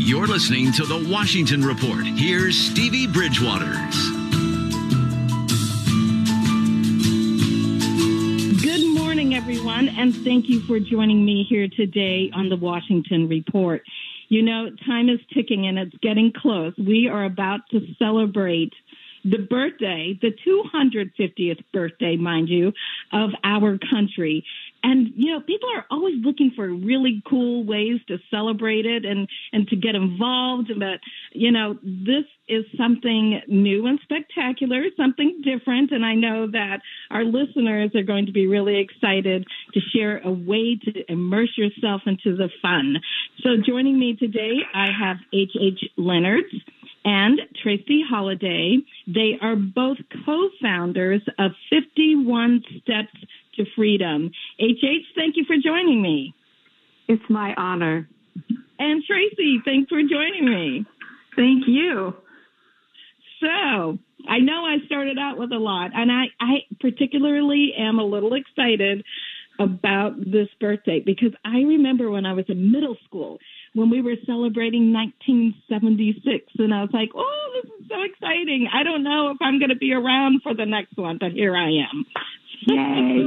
You're listening to The Washington Report. Here's Stevie Bridgewaters. Good morning, everyone, and thank you for joining me here today on The Washington Report. You know, time is ticking and it's getting close. We are about to celebrate the birthday, the 250th birthday, mind you, of our country. And, you know, people are always looking for really cool ways to celebrate it and to get involved. But, you know, this is something new and spectacular, something different. And I know that our listeners are going to be really excited to share a way to immerse yourself into the fun. So joining me today, I have H.H. Leonard and Tracy Holiday. They are both co-founders of 51 Steps to Freedom. H.H., thank you for joining me. It's my honor. And Tracy, thanks for joining me. Thank you. So, I know I started out with a lot, and I particularly am a little excited about this birthday because I remember when I was in middle school when we were celebrating 1976, and I was like, oh, this is so exciting. I don't know if I'm going to be around for the next one, but here I am. Yay.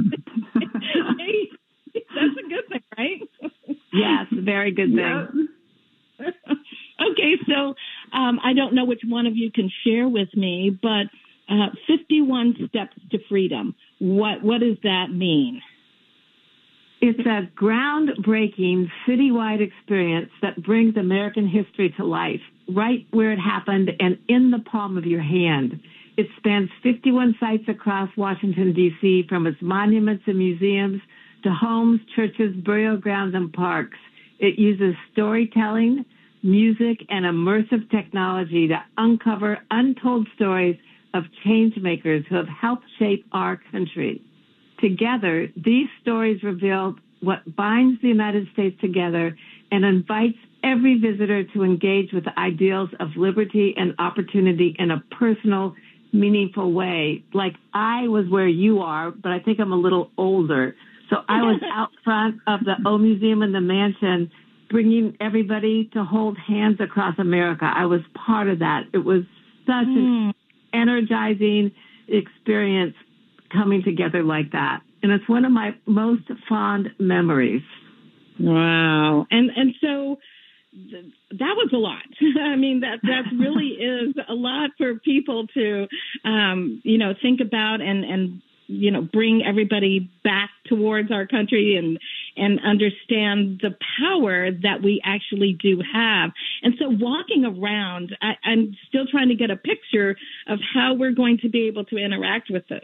Hey, that's a good thing, right? Yes, very good thing. Okay, so I don't know which one of you can share with me, but 51 Steps to Freedom. What does that mean? It's a groundbreaking citywide experience that brings American history to life, right where it happened and in the palm of your hand. It spans 51 sites across Washington, D.C., from its monuments and museums to homes, churches, burial grounds, and parks. It uses storytelling, music, and immersive technology to uncover untold stories of change makers who have helped shape our country. Together, these stories reveal what binds the United States together and invites every visitor to engage with the ideals of liberty and opportunity in a personal, meaningful way. Like I was where you are, but I think I'm a little older. So I was out front of the O Museum and the Mansion, bringing everybody to hold hands across America. I was part of that. It was such an energizing experience coming together like that. And it's one of my most fond memories. Wow. And so that was a lot. I mean, that really is a lot for people to, think about and bring everybody back towards our country and understand the power that we actually do have. And so walking around, I'm still trying to get a picture of how we're going to be able to interact with this.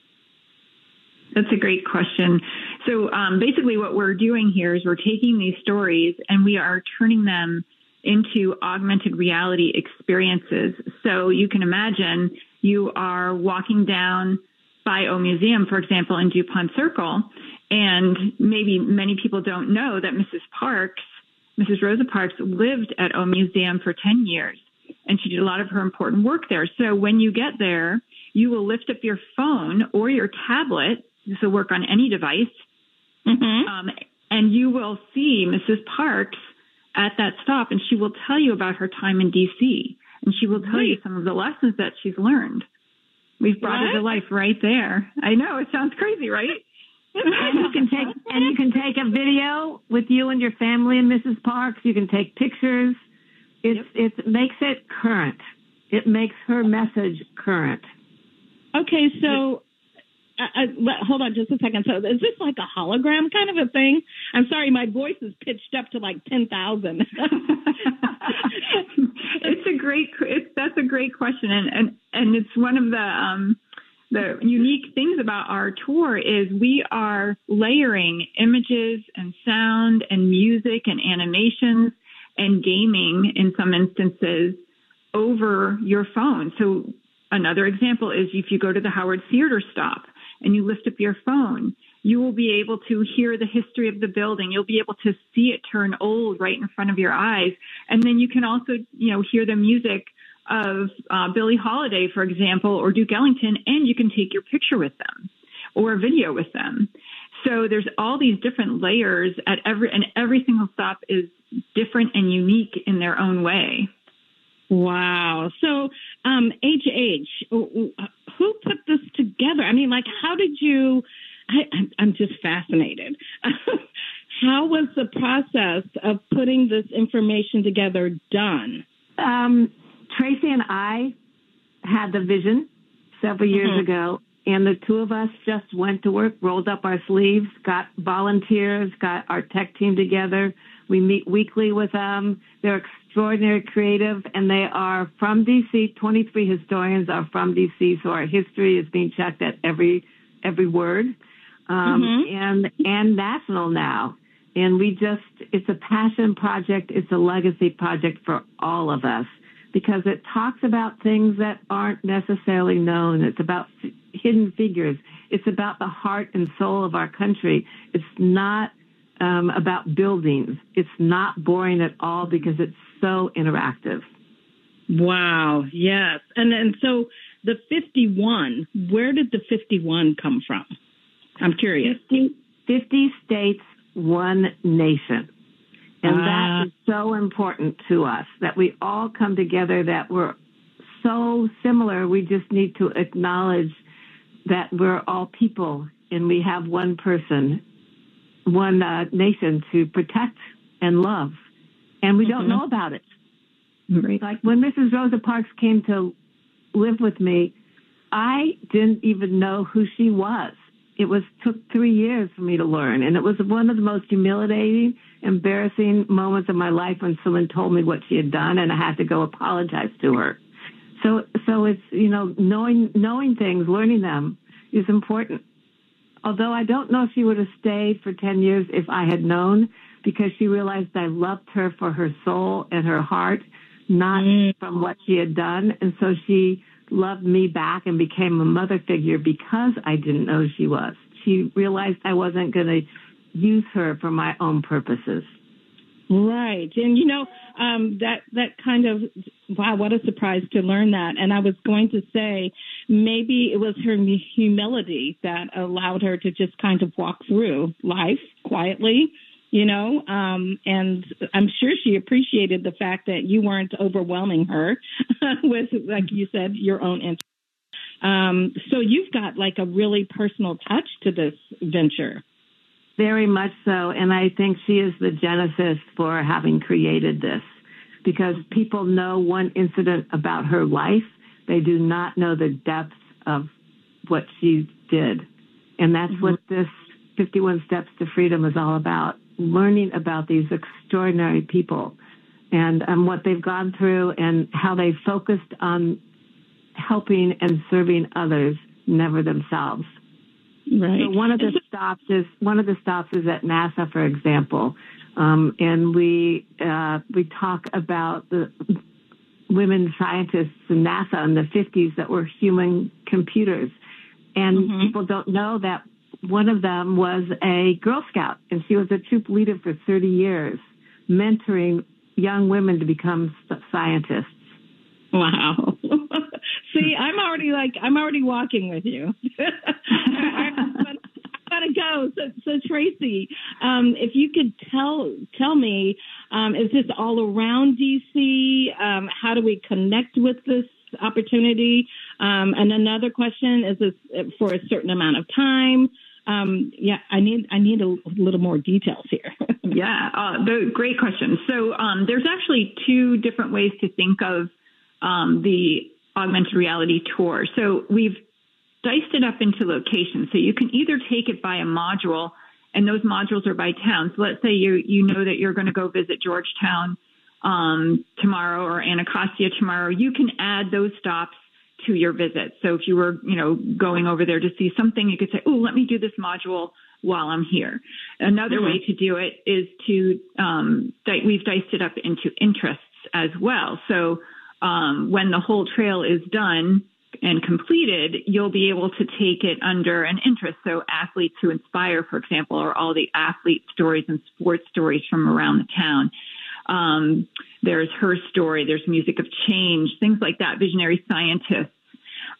That's a great question. So basically what we're doing here is we're taking these stories and we are turning them into augmented reality experiences. So you can imagine you are walking down by O Museum, for example, in DuPont Circle, and maybe many people don't know that Mrs. Rosa Parks, lived at O Museum for 10 years, and she did a lot of her important work there. So when you get there, you will lift up your phone or your tablet. This will work on any device. And you will see Mrs. Parks at that stop, and she will tell you about her time in D.C., and she will tell you some of the lessons that she's learned. We've brought it to life right there. I know, it sounds crazy, right? And you can take a video with you and your family and Mrs. Parks. You can take pictures. It makes it current. It makes her message current. Okay, so hold on just a second. So is this like a hologram kind of a thing? I'm sorry, my voice is pitched up to like 10,000. That's a great question, and it's one of the unique things about our tour is we are layering images and sound and music and animations and gaming in some instances over your phone. So another example is if you go to the Howard Theater stop and you lift up your phone, you will be able to hear the history of the building. You'll be able to see it turn old right in front of your eyes. And then you can also, hear the music of Billie Holiday, for example, or Duke Ellington, and you can take your picture with them or a video with them. So there's all these different layers and every single stop is different and unique in their own way. Wow. So, HH, who put this together? I mean, like, how did you, I'm just fascinated. How was the process of putting this information together done? Tracy and I had the vision several years ago, and the two of us just went to work, rolled up our sleeves, got volunteers, got our tech team together. We meet weekly with them. They're extraordinary creative, and they are from D.C. 23 historians are from D.C., so our history is being checked at every word, and national now. And it's a passion project. It's a legacy project for all of us because it talks about things that aren't necessarily known. It's about hidden figures. It's about the heart and soul of our country. It's not about buildings. It's not boring at all because it's so interactive. Wow. Yes. And so the 51, where did the 51 come from? I'm curious. 50 states, one nation. And that is so important to us, that we all come together, that we're so similar. We just need to acknowledge that we're all people and we have one person, one nation to protect and love. And we don't know about it. Right. Like when Mrs. Rosa Parks came to live with me, I didn't even know who she was. It took 3 years for me to learn. And it was one of the most humiliating, embarrassing moments of my life when someone told me what she had done and I had to go apologize to her. So it's, knowing things, learning them is important. Although I don't know if she would have stayed for 10 years if I had known, because she realized I loved her for her soul and her heart, not from what she had done. And so she loved me back and became a mother figure because I didn't know who she was. She realized I wasn't going to use her for my own purposes. Right. And, that kind of, wow, what a surprise to learn that. And I was going to say, maybe it was her humility that allowed her to just kind of walk through life quietly, and I'm sure she appreciated the fact that you weren't overwhelming her with, like you said, your own interest. So you've got like a really personal touch to this venture. Very much so. And I think she is the genesis for having created this, because people know one incident about her life. They do not know the depth of what she did. And that's what this 51 Steps to Freedom is all about, learning about these extraordinary people and what they've gone through and how they focused on helping and serving others, never themselves. Right. So one of the stops is at NASA, for example, and we talk about the women scientists in NASA in the 50s that were human computers, and people don't know that one of them was a Girl Scout, and she was a troop leader for 30 years, mentoring young women to become scientists. Wow. See, I'm already walking with you. I've got to go. So Tracy, if you could tell me, is this all around DC? How do we connect with this opportunity? And another question, is this for a certain amount of time? I need a little more details here. Great question. So there's actually two different ways to think of the augmented reality tour. So we've diced it up into locations. So you can either take it by a module, and those modules are by town. So let's say you know that you're going to go visit Georgetown tomorrow or Anacostia tomorrow. You can add those stops to your visit. So if you were, going over there to see something, you could say, oh, let me do this module while I'm here. Another way to do it is to, we've diced it up into interests as well. So when the whole trail is done and completed, you'll be able to take it under an interest. So Athletes Who Inspire, for example, are all the athlete stories and sports stories from around the town. There's Her Story, there's Music of Change, things like that, Visionary Scientists.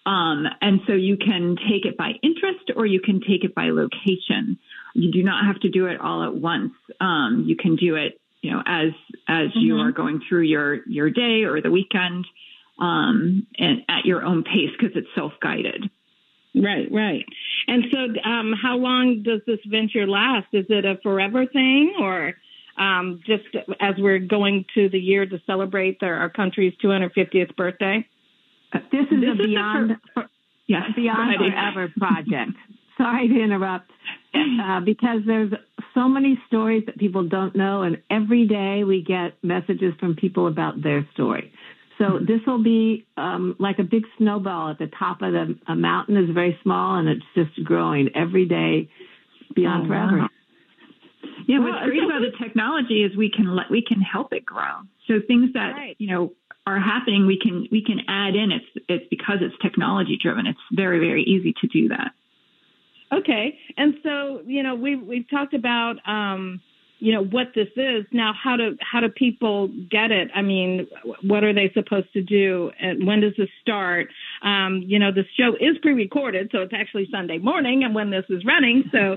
And so you can take it by interest or you can take it by location. You do not have to do it all at once. You can do it, as you are going through your day or the weekend, and at your own pace because it's self-guided. Right. And so how long does this venture last? Is it a forever thing or just as we're going to the year to celebrate our country's 250th birthday? This is a beyond forever project. Sorry to interrupt, because there's so many stories that people don't know, and every day we get messages from people about their story. So this will be like a big snowball at the top of a mountain. Is very small, and it's just growing every day beyond forever. Wow. Yeah, what's great about the technology is we can help it grow. So things that are happening, we can add in. It's because it's technology driven. It's very, very easy to do that. Okay, and so we've talked about what this is. Now, how do people get it? I mean, what are they supposed to do? And when does this start? The show is pre-recorded, so it's actually Sunday morning, and when this is running. So,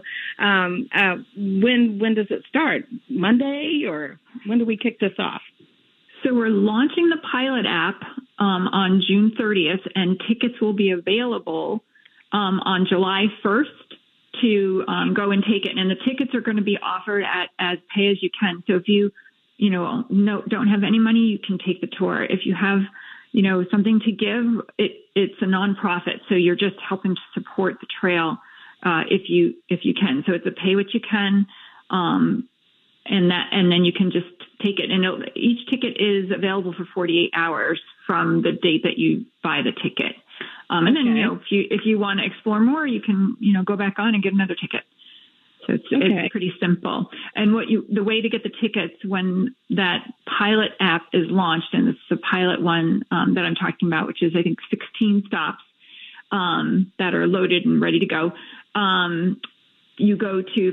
when does it start? Monday, or when do we kick this off? So we're launching the pilot app on June 30th, and tickets will be available on July 1st to go and take it. And the tickets are going to be offered as pay as you can. So if you don't have any money, you can take the tour. If you have something to give, it's a nonprofit, so you're just helping to support the trail if you can. So it's a pay what you can, and then you can just take it. And each ticket is available for 48 hours from the date that you buy the ticket. And then if you want to explore more, you can go back on and get another ticket. So it's pretty simple. And the way to get the tickets when that pilot app is launched, and this is the pilot one that I'm talking about, which is I think 16 stops that are loaded and ready to go. You go to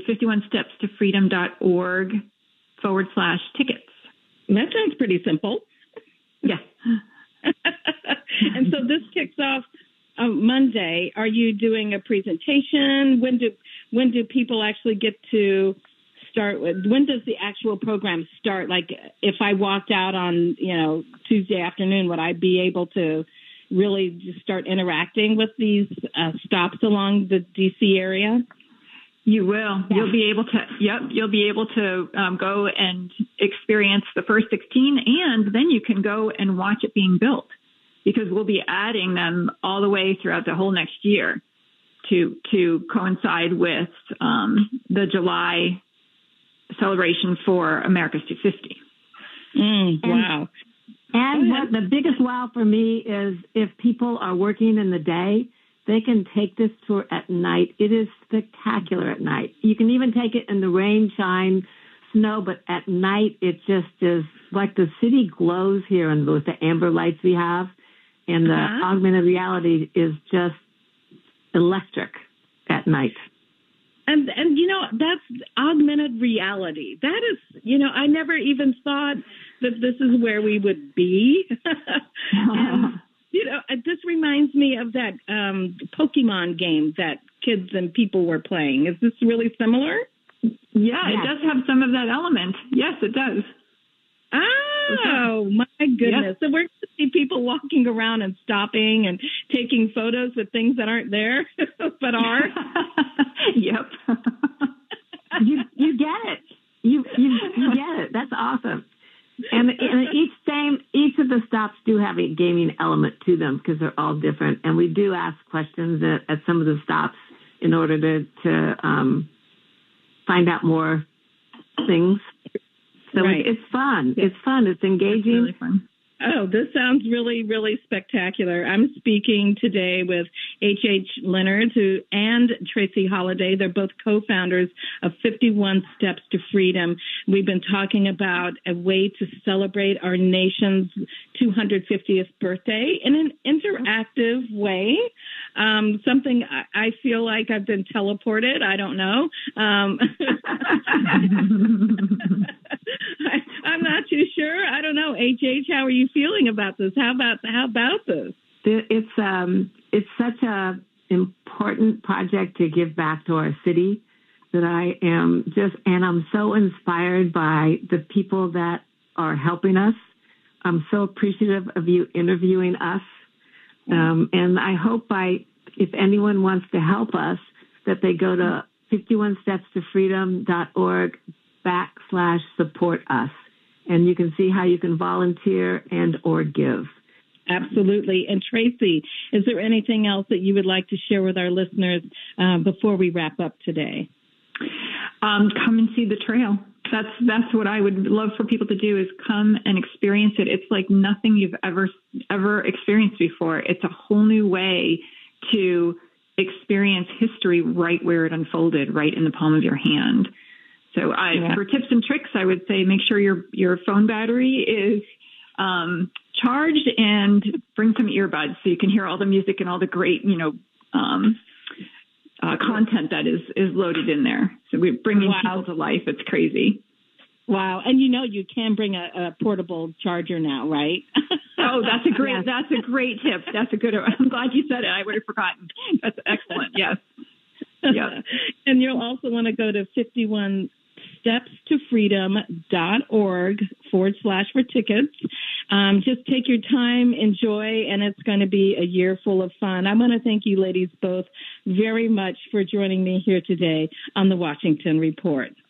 51stepstofreedom.org/tickets. That sounds pretty simple. Yeah. And so this kicks off Monday. Are you doing a presentation? When do people actually get to start with? When does the actual program start? Like if I walked out on Tuesday afternoon, would I be able to really just start interacting with these stops along the DC area? You will. Yeah. You'll be able to. Yep. You'll be able to go and experience the first 16, and then you can go and watch it being built, because we'll be adding them all the way throughout the whole next year to coincide with the July celebration for America's 250. Wow. And what the biggest wow for me is if people are working in the day, they can take this tour at night. It is spectacular at night. You can even take it in the rain, shine, snow, but at night it just is like the city glows here and with the amber lights we have. And the augmented reality is just electric at night. And that's augmented reality. That is, I never even thought that this is where we would be. And, this reminds me of that Pokemon game that kids and people were playing. Is this really similar? Yeah, it does have some of that element. Yes, it does. Oh, my goodness. Yep. So we're going to see people walking around and stopping and taking photos with things that aren't there, but are. Yep. You get it. You get it. That's awesome. And each of the stops do have a gaming element to them because they're all different. And we do ask questions at some of the stops in order to find out more things. So it's fun. It's fun. It's engaging. It's really fun. Oh, this sounds really, really spectacular. I'm speaking today with H.H. Leonard and Tracy Holliday. They're both co-founders of 51 Steps to Freedom. We've been talking about a way to celebrate our nation's 250th birthday in an interactive way. Something I feel like I've been teleported. I don't know. I'm not too sure. I don't know. HH, how are you feeling about this? How about this? It's it's such a important project to give back to our city that I'm so inspired by the people that are helping us. I'm so appreciative of you interviewing us. And I hope if anyone wants to help us, that they go to 51stepstofreedom.org/support us. And you can see how you can volunteer and or give. Absolutely. And Tracy, is there anything else that you would like to share with our listeners before we wrap up today? Come and see the trail. That's what I would love for people to do, is come and experience it. It's like nothing you've ever experienced before. It's a whole new way to experience history right where it unfolded, right in the palm of your hand. So for tips and tricks, I would say make sure your phone battery is charged, and bring some earbuds so you can hear all the music and all the great, content that is loaded in there. So we're bringing people to life. It's crazy. Wow. And you can bring a portable charger now, right? Oh, that's a great tip. That's a good one. I'm glad you said it. I would have forgotten. That's excellent. Yes. Yeah. And you'll also want to go to 51stepstofreedom.org/for tickets. Just take your time, enjoy, and it's going to be a year full of fun. I want to thank you ladies both very much for joining me here today on the Washington Report.